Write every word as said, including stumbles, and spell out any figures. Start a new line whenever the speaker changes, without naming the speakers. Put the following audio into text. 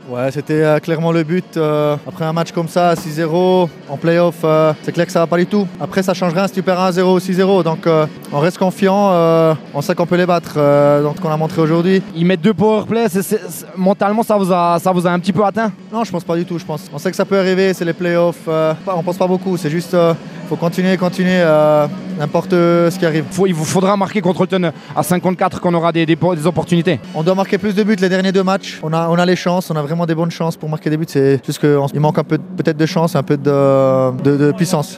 Ouais, c'était euh, clairement le but. Euh, après un match comme ça, six zéro, en play-off, euh, c'est clair que ça va pas du tout. Après, ça change rien si tu perds un zéro ou six zéro. Donc, euh, on reste confiant. Euh, on sait qu'on peut les battre. Euh, donc, ce qu'on a montré aujourd'hui.
Ils mettent deux powerplays. C'est, c'est, c'est, mentalement, ça vous, a, ça vous a un petit peu atteint?
Non, je pense pas du tout. Je pense. On sait que ça peut arriver. C'est les play-offs. Euh, on pense pas beaucoup. C'est juste, euh, faut continuer, continuer. Euh, n'importe ce qui arrive.
Faut, il vous faudra marquer contre Olten à cinquante-quatre qu'on aura des, des, des opportunités.
On doit marquer plus de buts les derniers deux matchs. On a, on a les chances, on a vraiment des bonnes chances pour marquer des buts. C'est juste qu'il manque un peu peut-être de chance, un peu de, de, de puissance.